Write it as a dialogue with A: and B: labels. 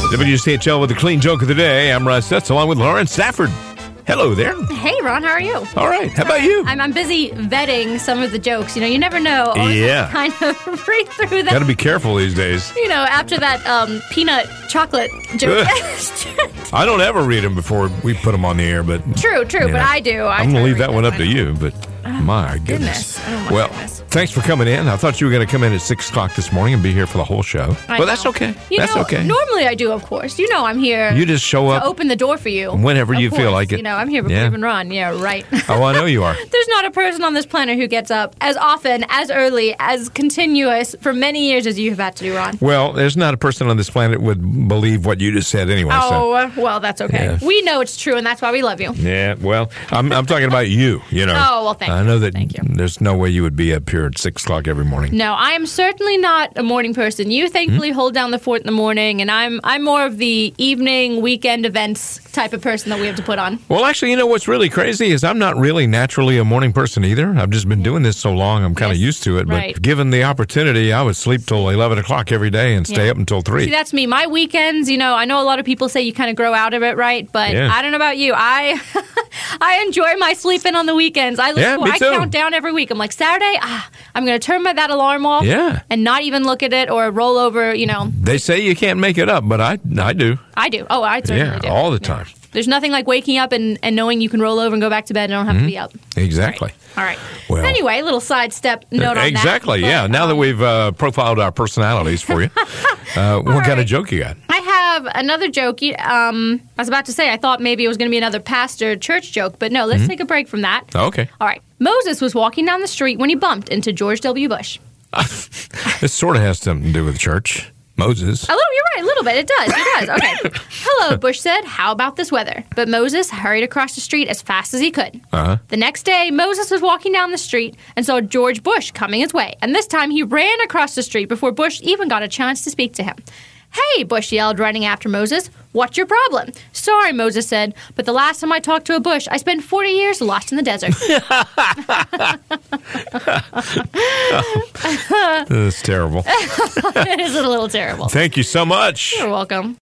A: WCHL with the clean joke of the day. I'm Russ Stutz along with Lauren Stafford. Hello there.
B: Hey, Ron, how are you?
A: All right. How about you?
B: I'm busy vetting some of the jokes. You know, you never know. Always
A: Yeah.
B: kind of read through them.
A: Got to be careful these days.
B: You know, after that peanut chocolate joke.
A: I don't ever read them before we put them on the air, but
B: True, but I do.
A: I'm going to leave that one up to you, but my goodness.
B: Oh, my
A: Well,
B: goodness.
A: thanks for coming in. I thought you were going to come in at 6 o'clock this morning and be here for the whole show.
B: I
A: Well, that's
B: know.
A: okay.
B: You
A: That's
B: know,
A: okay.
B: Normally I do, of course. You know I'm here
A: You just show
B: to
A: up.
B: open the door for you.
A: Whenever
B: Of
A: you feel
B: course.
A: like it.
B: You know, I'm here before
A: Yeah.
B: you even run. Yeah, right.
A: Oh, I know you are.
B: There's not a person on this planet who gets up as often, as early, as continuous for many years as you have had to do, Ron.
A: Well, there's not a person on this planet would believe what you just said anyway. So.
B: Oh, well, that's okay.
A: Yeah.
B: We know it's true, and that's why we love you.
A: Yeah, well, I'm talking about you, you know.
B: Oh, well, thank
A: I
B: you.
A: know that
B: Thank you.
A: there's no way you would be up here at 6 o'clock every morning.
B: No, I am certainly not a morning person. You thankfully hold down the fort in the morning, and I'm more of the evening, weekend events type of person that we have to put on.
A: Well, actually, you know what's really crazy is I'm not really naturally a morning person either. I've just been doing this so long, I'm kind of
B: Yes,
A: used to it. But
B: right.
A: given the opportunity, I would sleep till 11 o'clock every day and stay
B: Yeah.
A: up until 3.
B: See, that's me. My weekends, you know, I know a lot of people say you kind of grow out of it, right? But
A: Yeah.
B: I don't know about you. I I enjoy my sleeping on the weekends. I
A: Yeah, me
B: I
A: too.
B: count down every week. I'm like, Saturday, I'm going to turn that alarm off
A: Yeah.
B: and not even look at it or roll over, you know.
A: They say you can't make it up, but I do.
B: I do. Oh, I certainly
A: Yeah,
B: do.
A: all the time.
B: There's nothing like waking up and knowing you can roll over and go back to bed and don't have to be up.
A: Exactly.
B: All right.
A: Well-
B: Anyway, a little sidestep note on that.
A: Exactly, yeah.
B: But,
A: Now that we've profiled our personalities for you, what kind of
B: right.
A: joke you got?
B: I have another joke. I was about to say, I thought maybe it was going to be another pastor church joke, but no, let's take a break from that.
A: Okay.
B: All right. Moses was walking down the street when he bumped into George W. Bush.
A: This sort of has something to do with church. Moses.
B: You're right, a little bit. It does. Okay. Hello, Bush said. How about this weather? But Moses hurried across the street as fast as he could.
A: Uh-huh.
B: The next day, Moses was walking down the street and saw George Bush coming his way. And this time, he ran across the street before Bush even got a chance to speak to him. Hey, Bush yelled, running after Moses. What's your problem? Sorry, Moses said, but the last time I talked to a bush, I spent 40 years lost in the desert.
A: That's terrible.
B: It is a little terrible.
A: Thank you so much.
B: You're welcome.